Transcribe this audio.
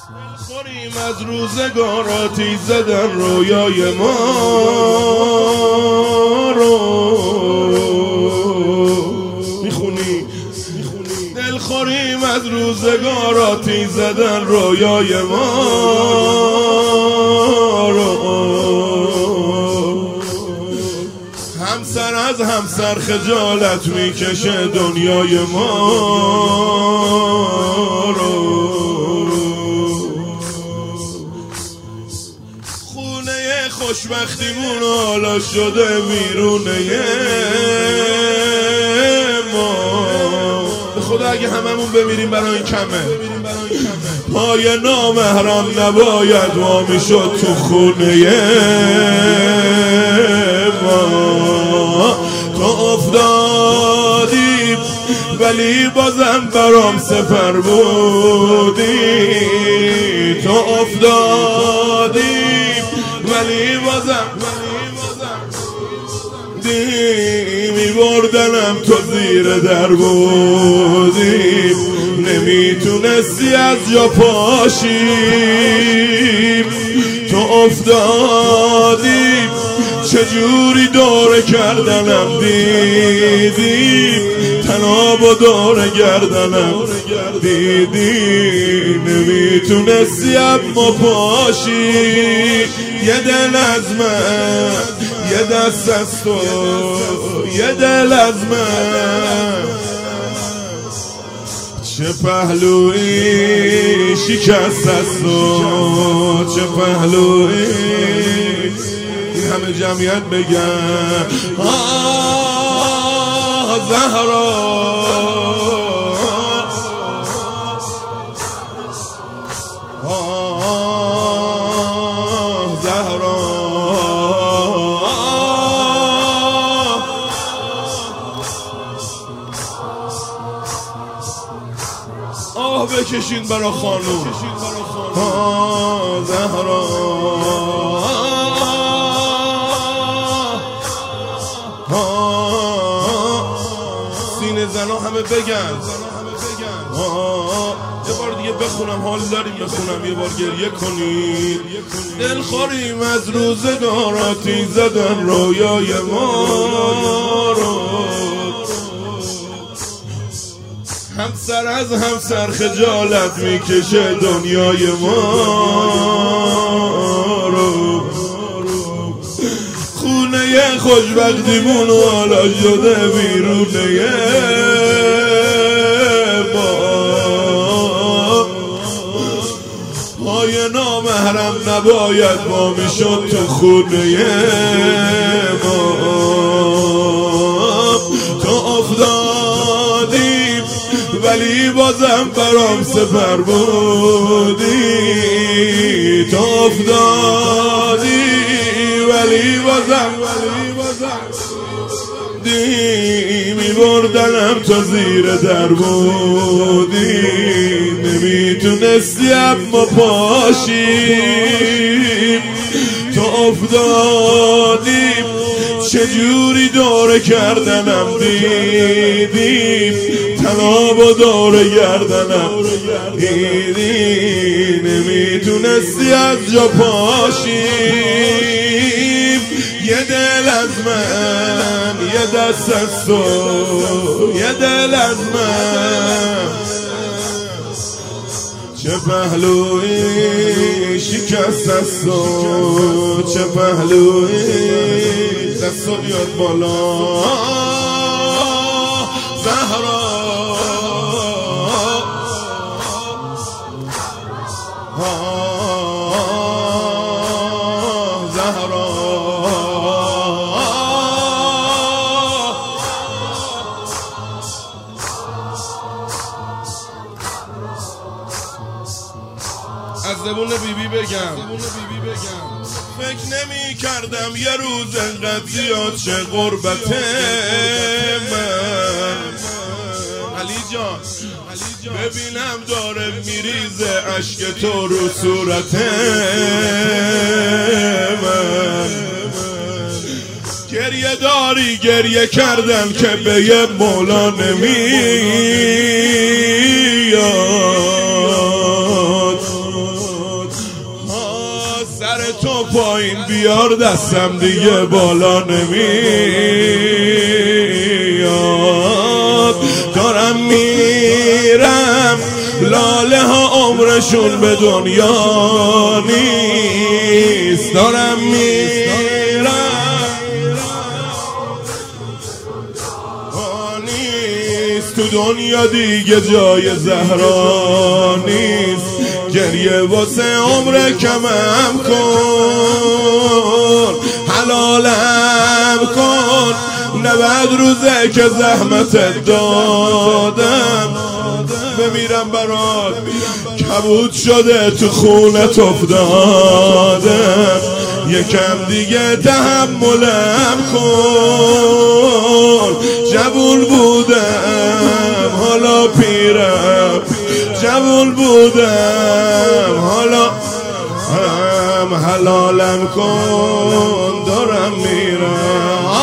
خوریم از روزگاراتی زدن رویای ما رو میخونی دلخوریم از روزگاراتی زدن رویای ما رو همسر از همسر خجالت میکشه دنیای ما رو خونه خوشبختیمون حالا شده ویرونه ما. به خدا اگه هممون بمیریم برای این کمه پای نامحرم نباید وامی شد تو خونه ما. تو افتادی ولی بازم برام سپر بودی. تو افتادی ولی بازم میبردنم تو زیر در بودی. نمیتونستی از جا پاشی. تو افتادی چجوری دوره کردنم دیدی. تناب و دوره گردنم دیدی. نمیتونستی اما پاشی. یه دل از من یه دست از تو یه دل از من چه پهلویی شکست از تو چه پهلویی. این همه جمعیت بگن زهرا آه بکشین برا خانوم زهرا. سینه زنا همه بگن یه بار دیگه بخونم حال داریم بخونم یه بار گریه کنید. دلخوریم از روزگاراتی زدن رویای ما رو. همسر از همسر خجالت میکشه دنیای ما رو. خونه خوشبختیمون حالا شده ویرونه ما. پای نامحرم نباید ما میشد تو خونه ما. تو افتادی ولی بازم برام سپر بودی. تو افتادی ولی بازم میبردنم تو زیر در بودی. نمیتونستی اما پاشی. تو افتادی چجوری دوره کردنم دیدی. تناب و دوره گردنم دیدی. نمیتونستی از جا پاشی. یه دل از من یه دست از تو یه دل از من چه پهلویی شکست از تو چه پهلویی. دستو بیاد بالا زهرا. از زبون بیبی بگم فکر نمی کردم یه روز انقدر زیاد چه غربت من. علی جان ببینم داره میریزه عشق تو رو صورت من. گریه داری گریه کردن که به یه مولا نمیاد. تو پایین بیار دستم دیگه بالا نمیاد. دارم میرم لاله ها عمرشون به دنیا نیست. دارم میرم تو دنیا دیگه جای زهرا نیست. گریه واسه عمر کمم کن، حلالم کن، 90 روزه که زحمت دادم بمیرم برات. کبود شده تو خونت افتادم، یکم دیگه تحملم کن. جوون بودم حالا پیرم، جوون بودم حالا حلالم کن. دارم میرم